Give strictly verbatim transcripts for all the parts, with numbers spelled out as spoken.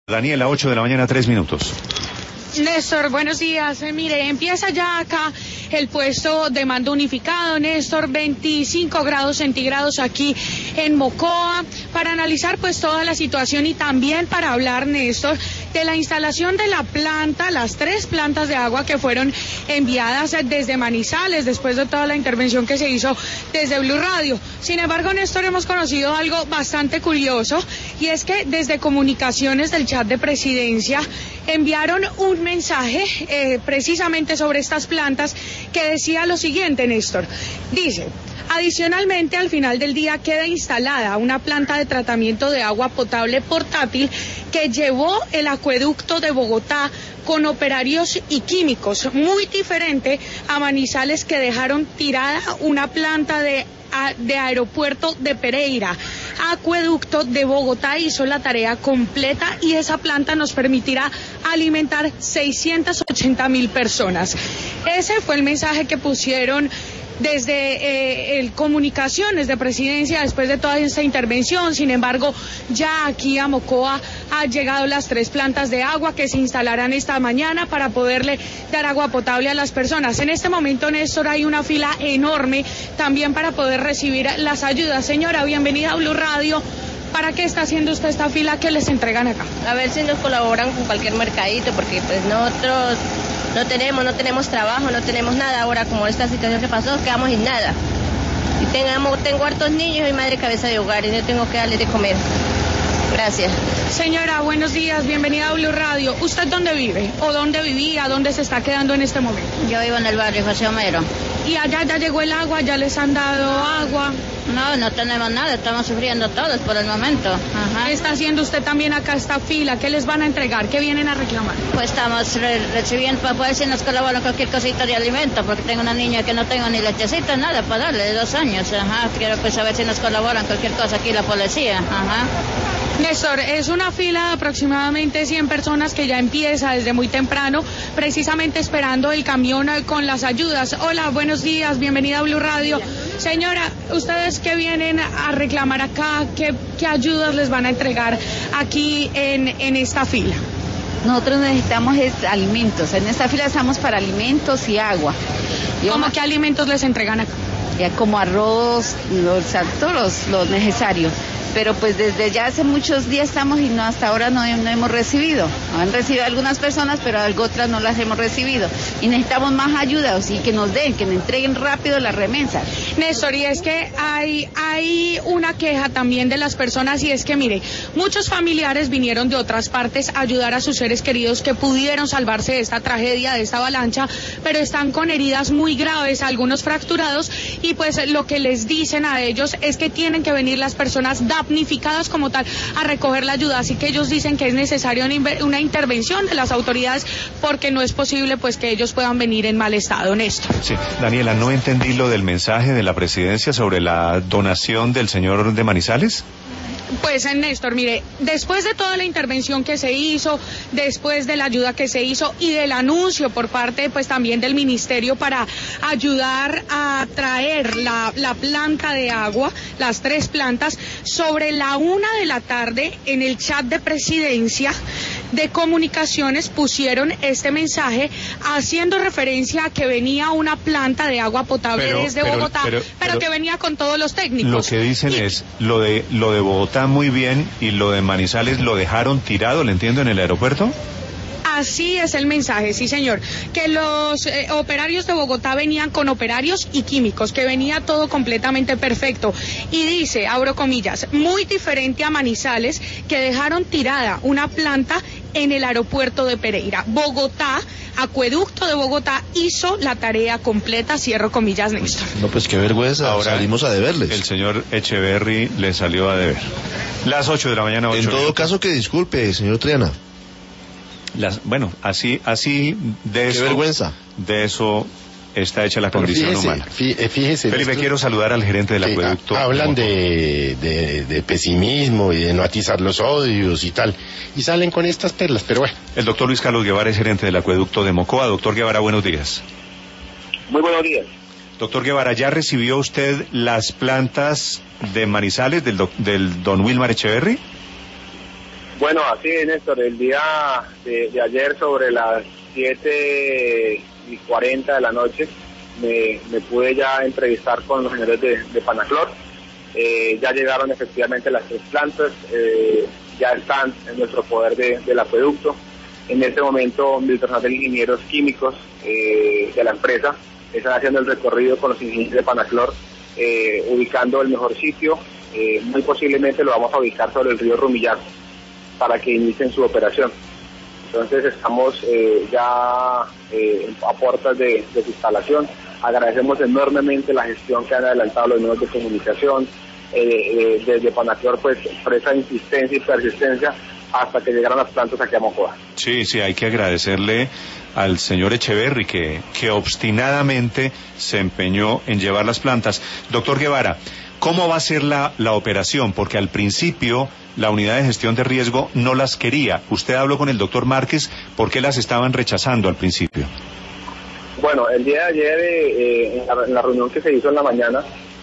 Daniela, ocho de la mañana, tres minutos. Néstor, buenos días. Eh, mire, empieza ya acá el puesto de mando unificado, Néstor, veinticinco grados centígrados aquí en Mocoa, para analizar pues toda la situación y también para hablar, Néstor, de la instalación de la planta, las tres plantas de agua que fueron enviadas desde Manizales después de toda la intervención que se hizo desde Blue Radio. Sin embargo, Néstor, hemos conocido algo bastante curioso, y es que desde comunicaciones del chat de presidencia enviaron un mensaje eh, precisamente sobre estas plantas que decía lo siguiente, Néstor. Dice: adicionalmente, al final del día queda instalada una planta de tratamiento de agua potable portátil que llevó el acueducto de Bogotá con operarios y químicos, muy diferente a Manizales, que dejaron tirada una planta de, de aeropuerto de Pereira. Acueducto de Bogotá hizo la tarea completa y esa planta nos permitirá alimentar seiscientas ochenta mil personas. Ese fue el mensaje que pusieron desde eh, el comunicaciones de presidencia después de toda esta intervención. Sin embargo, ya aquí a Mocoa han llegado las tres plantas de agua que se instalarán esta mañana para poderle dar agua potable a las personas. En este momento, Néstor, hay una fila enorme también para poder recibir las ayudas. Señora, bienvenida a Blue Radio. ¿Para qué está haciendo usted esta fila que les entregan acá? A ver si nos colaboran con cualquier mercadito, porque pues nosotros no tenemos, no tenemos trabajo, no tenemos nada. Ahora, como esta situación que pasó, quedamos sin nada. Y tengamos, tengo hartos niños y madre cabeza de hogar y no tengo que darles de comer. Gracias. Señora, buenos días, bienvenida a Blue Radio. ¿Usted dónde vive? ¿O dónde vivía? ¿Dónde se está quedando en este momento? Yo vivo en el barrio José Homero. ¿Y allá ya llegó el agua? ¿Ya les han dado agua? No, no tenemos nada, estamos sufriendo todos por el momento. Ajá. ¿Qué está haciendo usted también acá esta fila? ¿Qué les van a entregar? ¿Qué vienen a reclamar? Pues estamos re recibiendo para poder si nos colaboran cualquier cosita de alimento, porque tengo una niña que no tengo ni lechecita, nada para darle, de dos años. Ajá. Quiero pues saber si nos colaboran cualquier cosa aquí la policía. Ajá. Néstor, es una fila de aproximadamente cien personas que ya empieza desde muy temprano, precisamente esperando el camión con las ayudas. Hola, buenos días, bienvenida a Blue Radio. Señora, ¿ustedes qué vienen a reclamar acá? ¿Qué, qué ayudas les van a entregar aquí en, en esta fila? Nosotros necesitamos es alimentos. En esta fila estamos para alimentos y agua. Yo ¿Cómo qué alimentos les entregan acá? Ya como arroz, los, todos los, los necesarios. Pero pues desde ya hace muchos días estamos y no hasta ahora no, no hemos recibido. Han recibido algunas personas, pero otras no las hemos recibido. Y necesitamos más ayuda, o sí, que nos den, que nos entreguen rápido las remesas. Néstor, y es que hay, hay una queja también de las personas, y es que, mire, muchos familiares vinieron de otras partes a ayudar a sus seres queridos que pudieron salvarse de esta tragedia, de esta avalancha, pero están con heridas muy graves, algunos fracturados, y pues lo que les dicen a ellos es que tienen que venir las personas damnificadas como tal a recoger la ayuda, así que ellos dicen que es necesaria una, una intervención de las autoridades porque no es posible pues que ellos puedan venir en mal estado, Néstor. Sí, Daniela, no entendí lo del mensaje de la presidencia sobre la donación del señor de Manizales. Pues Néstor, mire, después de toda la intervención que se hizo, después de la ayuda que se hizo y del anuncio por parte pues también del ministerio para ayudar a traer la, la planta de agua, las tres plantas, sobre la una de la tarde en el chat de presidencia de comunicaciones pusieron este mensaje haciendo referencia a que venía una planta de agua potable pero, desde pero, Bogotá, pero, pero, pero que venía con todos los técnicos. Lo que dicen y, es, lo de, lo de Bogotá muy bien, y lo de Manizales lo dejaron tirado, ¿le entiendo, en el aeropuerto? Así es el mensaje, sí señor, que los eh, operarios de Bogotá venían con operarios y químicos, que venía todo completamente perfecto, y dice, abro comillas, muy diferente a Manizales, que dejaron tirada una planta en el aeropuerto de Pereira. Bogotá, Acueducto de Bogotá, hizo la tarea completa, cierro comillas, Néstor. No, pues qué vergüenza, ahora salimos a deberles. El señor Echeverry le salió a deber. Las ocho de la mañana, ocho. En todo minutos. caso, que disculpe, señor Triana. Las, bueno, así, así de qué eso. Qué vergüenza. De eso está hecha la Pero condición fíjese, humana. Fíjese, Felipe, esto, quiero saludar al gerente del acueducto. Hablan de, de, de pesimismo y de no atizar los odios y tal, y salen con estas perlas, pero bueno. El doctor Luis Carlos Guevara es gerente del acueducto de Mocoa. Doctor Guevara, buenos días. Muy buenos días. Doctor Guevara, ¿ya recibió usted las plantas de Manizales del, do, del don Wilmar Echeverry? Bueno, así es, Néstor. El día de, de ayer, sobre las siete y cuarenta de la noche, me, me pude ya entrevistar con los señores de, de Panaclor. Eh, ya llegaron efectivamente las tres plantas, eh, ya están en nuestro poder de, del acueducto. En este momento, mi personal de ingenieros químicos eh, de la empresa están haciendo el recorrido con los ingenieros de Panaclor, eh, ubicando el mejor sitio. Eh, muy posiblemente lo vamos a ubicar sobre el río Rumillaco para que inicien su operación. Entonces estamos eh, ya eh, a puertas de, de su instalación. Agradecemos enormemente la gestión que han adelantado los medios de comunicación. Eh, eh, desde Panaclor, pues, presa insistencia y persistencia hasta que llegaron las plantas aquí a Mocoa. Sí, sí, hay que agradecerle al señor Echeverry que, que obstinadamente se empeñó en llevar las plantas. Doctor Guevara, ¿cómo va a ser la, la operación? Porque al principio la unidad de gestión de riesgo no las quería. Usted habló con el doctor Márquez, ¿por qué las estaban rechazando al principio? Bueno, el día de ayer, eh, en, la, en la reunión que se hizo en la mañana,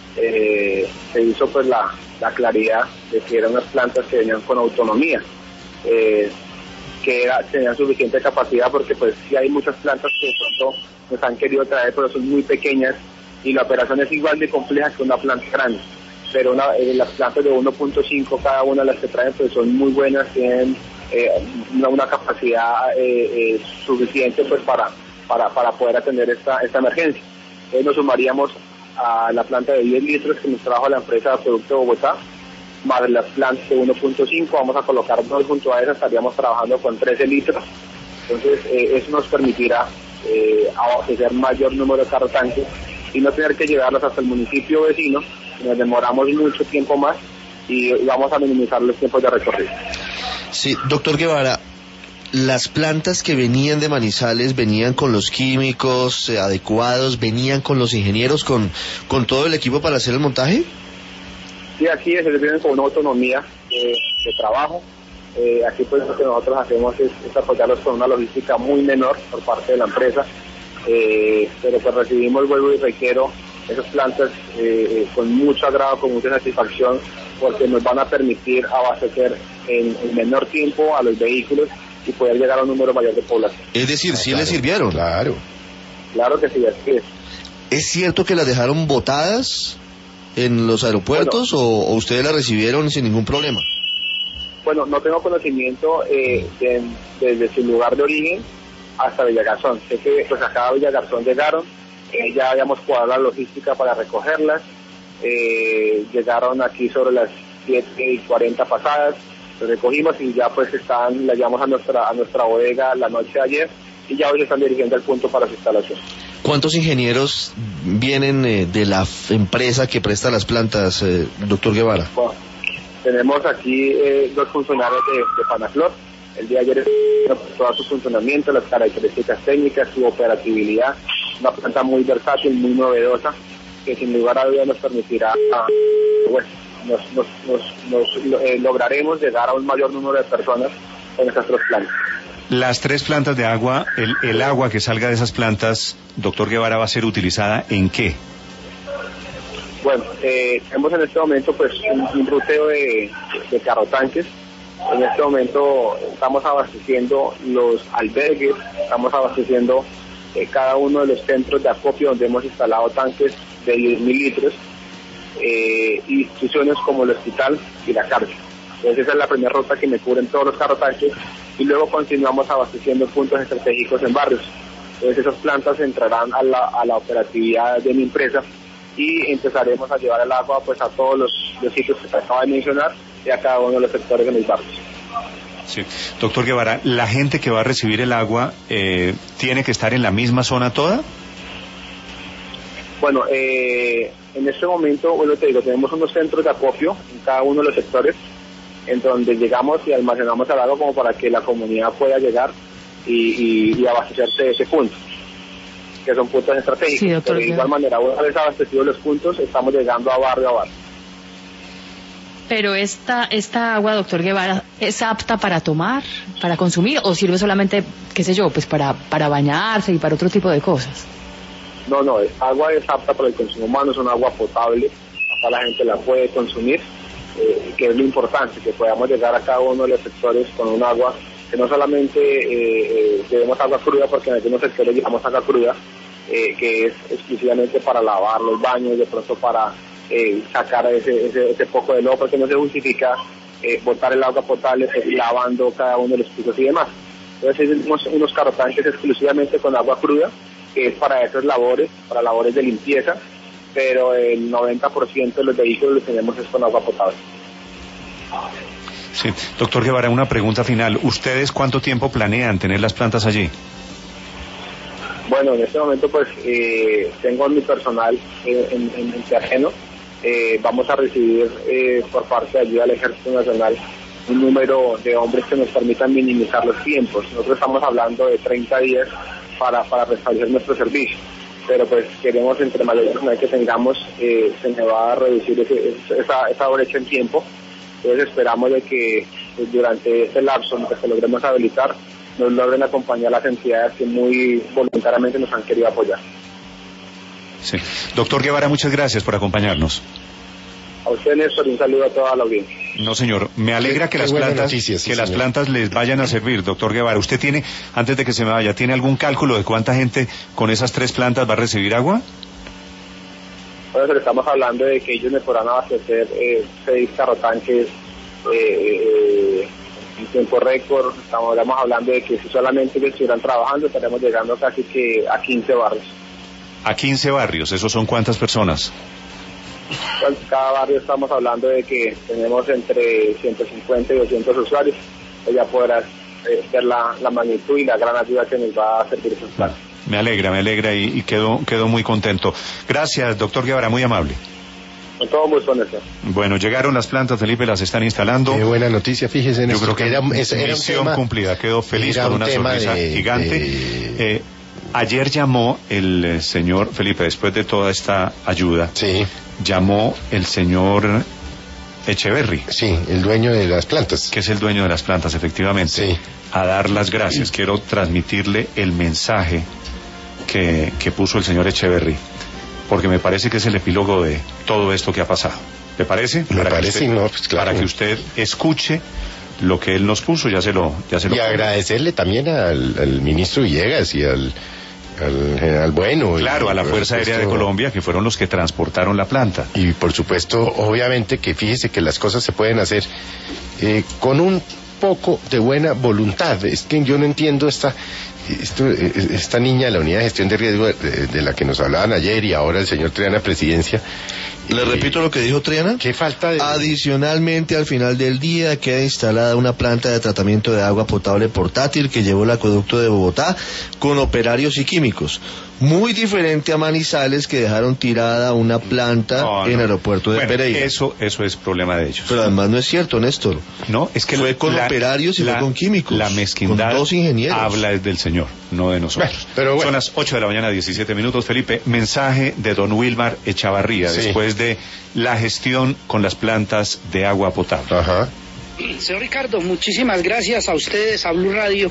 eh, se hizo pues la, la claridad de que eran unas plantas que venían con autonomía, eh, que era, tenían suficiente capacidad, porque pues sí hay muchas plantas que de pronto nos han querido traer, pero son muy pequeñas y la operación es igual de compleja que una planta grande. Pero una, eh, las plantas de uno punto cinco, cada una de las que traen, pues son muy buenas, tienen eh, una, una capacidad eh, eh, suficiente pues para, para, para poder atender esta, esta emergencia. Entonces nos sumaríamos a la planta de diez litros que nos trajo la empresa de Acueducto de Bogotá, más las plantas de uno punto cinco, vamos a colocar dos junto a esas, estaríamos trabajando con trece litros. Entonces eh, eso nos permitirá eh, abastecer mayor número de carro tanques y no tener que llevarlos hasta el municipio vecino. Nos demoramos mucho tiempo más y vamos a minimizar los tiempos de recorrido. Sí, doctor Guevara, las plantas que venían de Manizales venían con los químicos eh, adecuados, venían con los ingenieros, con, con todo el equipo para hacer el montaje. Sí, aquí se vienen con una autonomía eh, de trabajo. Eh, aquí pues lo que nosotros hacemos es, es apoyarlos con una logística muy menor por parte de la empresa, eh, pero pues recibimos, vuelvo y reitero, esas plantas eh, con mucho agrado, con mucha satisfacción, porque nos van a permitir abastecer en, en menor tiempo a los vehículos y poder llegar a un número mayor de población. Es decir, ah, ¿sí claro, le sirvieron? Claro. Claro que sí, así es. ¿Es cierto que las dejaron botadas en los aeropuertos bueno, o, o ustedes las recibieron sin ningún problema? Bueno, no tengo conocimiento eh, de, desde su lugar de origen hasta Villagarzón. Sé que pues acá a Villagarzón llegaron, eh, ya habíamos cuadrado la logística para recogerlas, eh, llegaron aquí sobre las siete y cuarenta pasadas, las recogimos y ya pues están, las llevamos a nuestra a nuestra bodega la noche de ayer y ya hoy se están dirigiendo al punto para su instalación. ¿Cuántos ingenieros vienen eh, de la f- empresa que presta las plantas, eh, doctor Guevara? Bueno, tenemos aquí eh, dos funcionarios de, de Panaclor. El día de ayer todo su funcionamiento, las características técnicas, su operatividad, una planta muy versátil, muy novedosa, que sin lugar a dudas nos permitirá, bueno, nos, nos, nos, nos eh, lograremos llegar a un mayor número de personas con estas tres plantas. Las tres plantas de agua, el, el agua que salga de esas plantas, doctor Guevara, ¿va a ser utilizada en qué? Bueno, eh, tenemos en este momento pues un, un ruteo de, de carrotanques. En este momento estamos abasteciendo los albergues, estamos abasteciendo eh, cada uno de los centros de acopio donde hemos instalado tanques de diez mil litros, eh, instituciones como el hospital y la cárcel. Entonces esa es la primera ruta que me cubren todos los carrotanques y luego continuamos abasteciendo puntos estratégicos en barrios. Entonces esas plantas entrarán a la, a la operatividad de mi empresa y empezaremos a llevar el agua pues a todos los, los sitios que se acaba de mencionar y a cada uno de los sectores de mis barrios. Sí. Doctor Guevara, ¿la gente que va a recibir el agua eh, tiene que estar en la misma zona toda? Bueno, eh, en este momento, bueno, te digo, tenemos unos centros de acopio en cada uno de los sectores en donde llegamos y almacenamos el agua como para que la comunidad pueda llegar y, y, y abastecerse de ese punto, que son puntos estratégicos. Sí, doctor, pero de igual manera, una vez abastecidos los puntos, estamos llegando a barrio a barrio. Pero esta esta agua, doctor Guevara, ¿es apta para tomar, para consumir, o sirve solamente, qué sé yo, pues para, para bañarse y para otro tipo de cosas? No, no, el agua es apta para el consumo humano, es un agua potable, acá la gente la puede consumir. eh, que es lo importante, que podamos llegar a cada uno de los sectores con un agua, que no solamente eh, eh, llevemos agua cruda, porque en algunos sectores llevamos agua cruda, eh, que es exclusivamente para lavar los baños, de pronto para eh, sacar ese, ese, ese poco de lodo, porque no se justifica eh, botar el agua potable pues, lavando cada uno de los pisos y demás. Entonces tenemos unos carrotanques exclusivamente con agua cruda, que es para esas labores, para labores de limpieza, pero el noventa por ciento de los vehículos los tenemos es con agua potable. Sí, doctor Guevara, una pregunta final. ¿Ustedes cuánto tiempo planean tener las plantas allí? Bueno, en este momento pues eh, tengo mi personal eh, en, en, en terreno. Eh, vamos a recibir eh, por parte de ayuda del Ejército Nacional un número de hombres que nos permitan minimizar los tiempos. Nosotros estamos hablando de treinta días para, para restablecer nuestro servicio, pero pues queremos entre mayor personal que tengamos, eh, se me va a reducir ese, esa, esa brecha en tiempo. Entonces esperamos de que pues, durante este lapso, en que se logremos habilitar, nos logren acompañar las entidades que muy voluntariamente nos han querido apoyar. Sí. Doctor Guevara, muchas gracias por acompañarnos. A usted, Néstor, un saludo a toda la audiencia. No, señor, me alegra que Qué las buenas plantas noticias, sí, que las señor. plantas les vayan a servir, doctor Guevara. ¿Usted tiene, antes de que se me vaya, tiene algún cálculo de cuánta gente con esas tres plantas va a recibir agua? Bueno, estamos hablando de que ellos me podrán abastecer eh, seis carrotanques eh, eh, en tiempo récord. Estamos, estamos hablando de que si solamente ellos estuvieran trabajando, estaremos llegando casi que a quince barrios. A quince barrios, ¿esos son cuántas personas? Entonces, cada barrio estamos hablando de que tenemos entre ciento cincuenta y doscientos usuarios. Pues ya podrás eh, ver la, la magnitud y la gran ayuda que nos va a servir esos planes. Me alegra, me alegra y, y quedo, quedo muy contento. Gracias, doctor Guevara, muy amable. Con todo gusto, Néstor. Bueno, llegaron las plantas, Felipe, las están instalando. Qué buena noticia, fíjese. Yo creo que era, era, era un misión tema, cumplida, quedó feliz era con un una tema sonrisa de, gigante. de... Eh, ayer llamó el eh, señor Felipe, después de toda esta ayuda, Sí, llamó el señor Echeverry, sí, el dueño de las plantas. que es el dueño de las plantas, efectivamente, Sí. a dar las gracias. Quiero transmitirle el mensaje que, que puso el señor Echeverry, porque me parece que es el epílogo de todo esto que ha pasado. ¿Le parece? Me Para que parece, usted- no, pues claro. Para que usted escuche lo que él nos puso, ya se lo... Ya se lo Y agradecerle también al, al ministro Villegas y al, al general Bueno. Claro, y, a la por Fuerza Aérea de supuesto, Colombia, que fueron los que transportaron la planta. Y por supuesto, obviamente que fíjese que las cosas se pueden hacer eh, con un poco de buena voluntad. Es que yo no entiendo esta esto, eh, esta niña de la unidad de gestión de riesgo de, de, de la que nos hablaban ayer y ahora el señor Triana Presidencia. Le Eh, repito lo que dijo Triana. Qué falta de... Adicionalmente, al final del día queda instalada una planta de tratamiento de agua potable portátil que llevó el acueducto de Bogotá con operarios y químicos. Muy diferente a Manizales, que dejaron tirada una planta No, en el no. aeropuerto de Bueno, Pereira. Eso, eso es problema de ellos. Pero además no es cierto, Néstor. No, es que Fue con la- operarios y la- fue con químicos. La mezquindad Con dos ingenieros. habla es del señor, no de nosotros. Bueno, pero bueno. Son las ocho de la mañana, diecisiete minutos. Felipe, mensaje de don Wilmar Echavarría Sí. después de la gestión con las plantas de agua potable. Ajá. Señor Ricardo, muchísimas gracias a ustedes, a Blue Radio,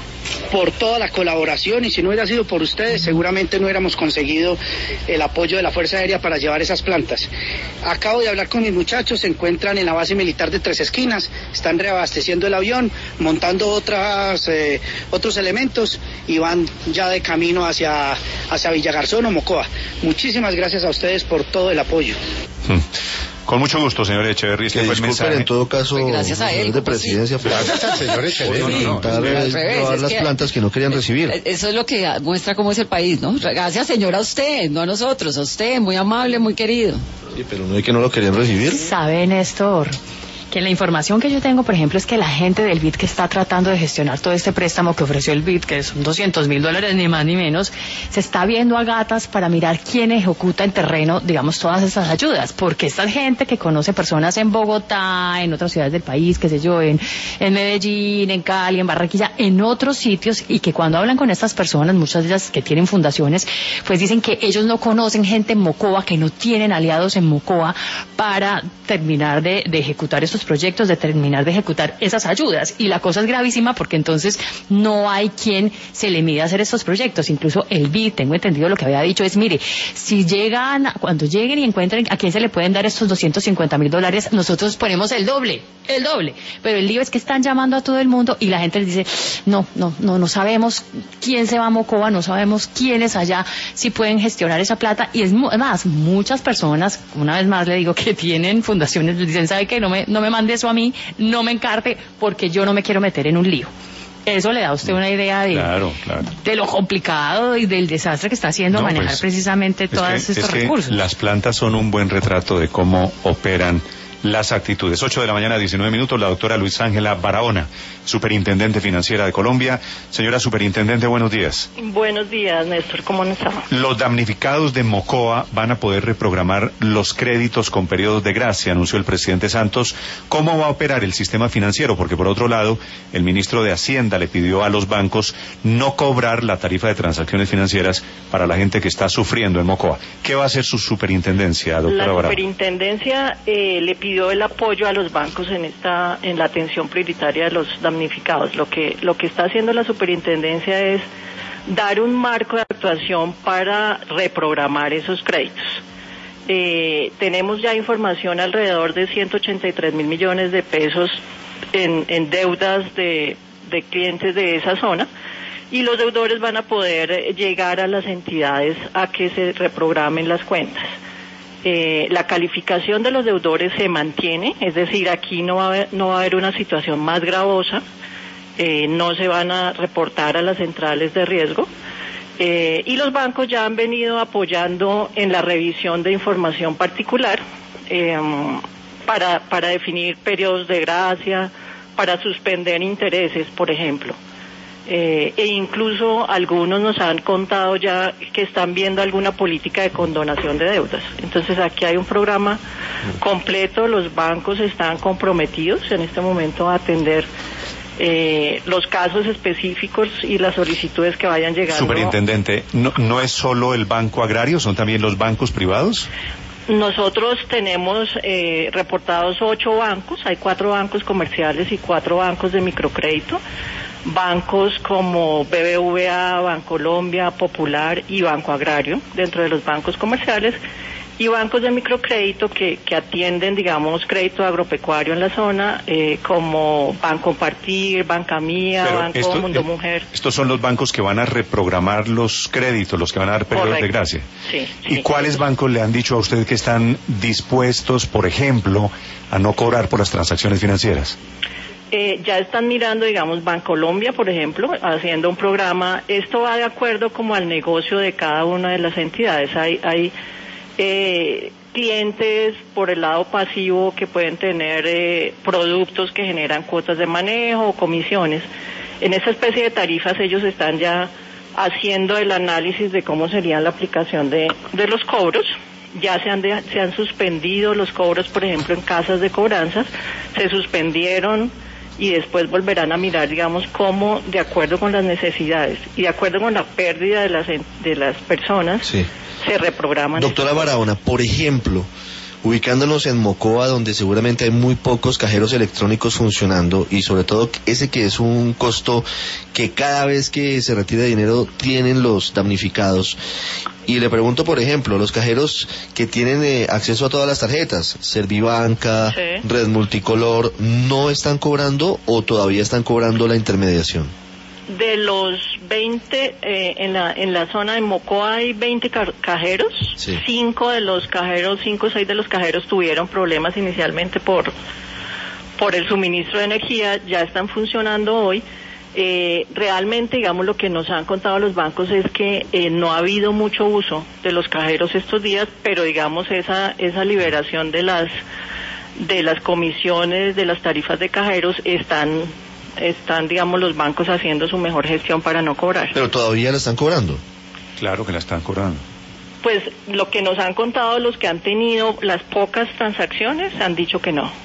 por toda la colaboración, y si no hubiera sido por ustedes seguramente no hubiéramos conseguido el apoyo de la Fuerza Aérea para llevar esas plantas. Acabo de hablar con mis muchachos, se encuentran en la base militar de Tres Esquinas, están reabasteciendo el avión, montando otras, eh, otros elementos y van ya de camino hacia, hacia Villagarzón o Mocoa. Muchísimas gracias a ustedes por todo el apoyo. Hmm. Con mucho gusto, señor Echeverría. Este Que fue el disculpen mensaje. en todo caso, Pues gracias a él, de pues sí. presidencia, fue Gracias al señor Echeverría. No, no, no. intentar Al revés, llevar es las que- plantas que no querían recibir. Eso es lo que muestra cómo es el país, ¿no? Gracias, señor, a usted, no a nosotros, a usted, muy amable, muy querido. Sí, pero no es que no lo querían recibir. ¿Sabe, Néstor? Que la información que yo tengo, por ejemplo, es que la gente del B I D que está tratando de gestionar todo este préstamo que ofreció el B I D, que son doscientos mil dólares ni más ni menos, se está viendo a gatas para mirar quién ejecuta en terreno, digamos, todas esas ayudas, porque esta gente que conoce personas en Bogotá, en otras ciudades del país, qué sé yo, en, en Medellín, en Cali, en Barranquilla, en otros sitios, y que cuando hablan con estas personas, muchas de ellas que tienen fundaciones, pues dicen que ellos no conocen gente en Mocoa, que no tienen aliados en Mocoa para terminar de, de ejecutar estos esos proyectos, de terminar de ejecutar esas ayudas. Y la cosa es gravísima porque entonces no hay quien se le mida a hacer estos proyectos. Incluso el B I D, tengo entendido, lo que había dicho es, mire, si llegan, cuando lleguen y encuentren a quién se le pueden dar estos doscientos cincuenta mil dólares, nosotros ponemos el doble, el doble. Pero el lío es que están llamando a todo el mundo y la gente les dice, no, no, no, no sabemos quién se va a Mocoa, no sabemos quiénes allá si pueden gestionar esa plata. Y es más, muchas personas, una vez más le digo, que tienen fundaciones, dicen, ¿sabe qué? No me, no me mande eso a mí, no me encarte, porque yo no me quiero meter en un lío. Eso le da a usted una idea de, claro, claro. de lo complicado y del desastre que está haciendo no, manejar pues, precisamente todos que, estos es que recursos. Las plantas son un buen retrato de cómo operan las actitudes. ocho de la mañana, diecinueve minutos, la doctora Luis Ángela Barahona, Superintendente Financiera de Colombia. Señora Superintendente, buenos días. Buenos días, Néstor, ¿cómo nos está? Los damnificados de Mocoa van a poder reprogramar los créditos con periodos de gracia, anunció el presidente Santos. ¿Cómo va a operar el sistema financiero? Porque por otro lado, el ministro de Hacienda le pidió a los bancos no cobrar la tarifa de transacciones financieras para la gente que está sufriendo en Mocoa. ¿Qué va a hacer su superintendencia, doctora Barahona? La superintendencia eh, le pidió el apoyo a los bancos en esta en la atención prioritaria de los damnificados. Lo que lo que está haciendo la superintendencia es dar un marco de actuación para reprogramar esos créditos. Eh, tenemos ya información alrededor de ciento ochenta y tres mil millones de pesos en, en deudas de, de clientes de esa zona, y los deudores van a poder llegar a las entidades a que se reprogramen las cuentas. Eh, la calificación de los deudores se mantiene, es decir, aquí no va a haber, no va a haber una situación más gravosa, eh, no se van a reportar a las centrales de riesgo, eh, y los bancos ya han venido apoyando en la revisión de información particular eh, para, para definir periodos de gracia, para suspender intereses, por ejemplo. Eh, e incluso algunos nos han contado ya que están viendo alguna política de condonación de deudas. Entonces aquí hay un programa completo, los bancos están comprometidos en este momento a atender eh, los casos específicos y las solicitudes que vayan llegando. Superintendente, ¿no, no es solo el Banco Agrario, son también los bancos privados? Nosotros tenemos eh, reportados ocho bancos, hay cuatro bancos comerciales y cuatro bancos de microcrédito. Bancos como B B V A, Bancolombia, Popular y Banco Agrario dentro de los bancos comerciales, y bancos de microcrédito que, que atienden, digamos, crédito agropecuario en la zona, eh, como Banco Compartir, Banca Mía, Pero Banco esto, Mundo eh, Mujer. Estos son los bancos que van a reprogramar los créditos, los que van a dar periodos Correcto. de gracia. Sí, ¿Y sí. cuáles bancos le han dicho a usted que están dispuestos, por ejemplo, a no cobrar por las transacciones financieras? Eh, ya están mirando, digamos, Bancolombia, por ejemplo, haciendo un programa. Esto va de acuerdo como al negocio de cada una de las entidades. Hay, hay eh, clientes por el lado pasivo que pueden tener eh, productos que generan cuotas de manejo o comisiones. En esa especie de tarifas ellos están ya haciendo el análisis de cómo sería la aplicación de, de los cobros. Ya se han, de, se han suspendido los cobros, por ejemplo, en casas de cobranzas, se suspendieron y después volverán a mirar, digamos, cómo, de acuerdo con las necesidades y de acuerdo con la pérdida de las, de las personas, sí. se reprograman. Doctora Barahona, por ejemplo, ubicándonos en Mocoa, donde seguramente hay muy pocos cajeros electrónicos funcionando, y sobre todo ese que es un costo que cada vez que se retira dinero tienen los damnificados. Y le pregunto, por ejemplo, los cajeros que tienen eh, acceso a todas las tarjetas, Servibanca, Sí. Red Multicolor, ¿no están cobrando o todavía están cobrando la intermediación? De los veinte, eh, en la en la zona de Mocoa hay veinte ca- cajeros, Sí. cinco de los cajeros, cinco o seis de los cajeros tuvieron problemas inicialmente por, por el suministro de energía, ya están funcionando hoy. Eh, realmente, digamos, lo que nos han contado los bancos es que eh, no ha habido mucho uso de los cajeros estos días, pero digamos esa esa liberación de las de las comisiones, de las tarifas de cajeros están están, digamos, los bancos haciendo su mejor gestión para no cobrar. Pero todavía la están cobrando. Claro que la están cobrando. Pues lo que nos han contado los que han tenido las pocas transacciones han dicho que no.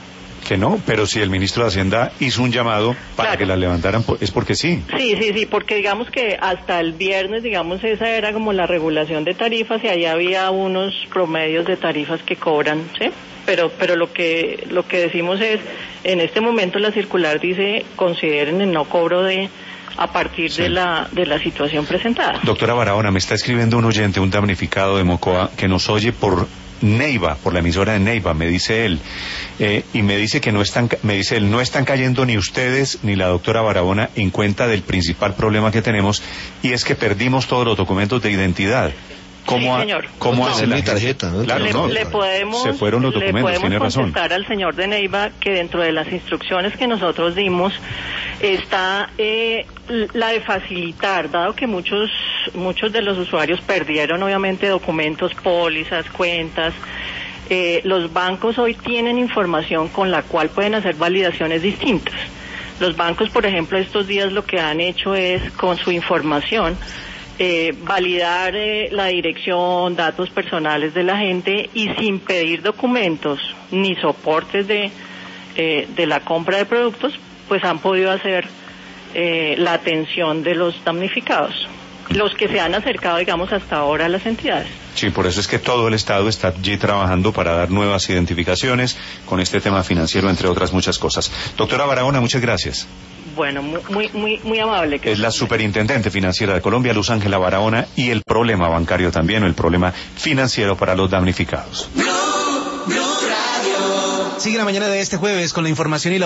Que no, pero si el ministro de Hacienda hizo un llamado para claro. que las levantaran, es porque sí. Sí, sí, sí, porque digamos que hasta el viernes, digamos, esa era como la regulación de tarifas y ahí había unos promedios de tarifas que cobran, ¿sí? Pero, pero lo que, lo que decimos es, en este momento la circular dice, consideren el no cobro de, a partir sí. de la, de la situación presentada. Doctora Barahona, me está escribiendo un oyente, un damnificado de Mocoa, que nos oye por Neiva, por la emisora de Neiva, me dice él, eh, y me dice que no están, me dice él, no están cayendo ni ustedes ni la doctora Barahona en cuenta del principal problema que tenemos, y es que perdimos todos los documentos de identidad. ¿Cómo, sí, señor. ¿cómo no, hace la tarjeta? ¿no? Claro, le, no, le podemos, se fueron los documentos, le tiene podemos razón. contestar al señor de Neiva que dentro de las instrucciones que nosotros dimos está eh, la de facilitar, dado que muchos muchos de los usuarios perdieron obviamente documentos, pólizas, cuentas. Eh, los bancos hoy tienen información con la cual pueden hacer validaciones distintas. Los bancos, por ejemplo, estos días lo que han hecho es, con su información, eh, validar eh, la dirección, datos personales de la gente y sin pedir documentos ni soportes de, eh, de la compra de productos, pues han podido hacer eh, la atención de los damnificados, los que se han acercado, digamos, hasta ahora a las entidades. Sí, por eso es que todo el Estado está allí trabajando para dar nuevas identificaciones con este tema financiero, entre otras muchas cosas. Doctora Barahona, muchas gracias. Bueno, muy muy muy amable. Es la superintendente financiera de Colombia, Luz Ángela Barahona, y el problema bancario también, o el problema financiero para los damnificados. Blue, Blue Radio. Sigue la mañana de este jueves con la información y la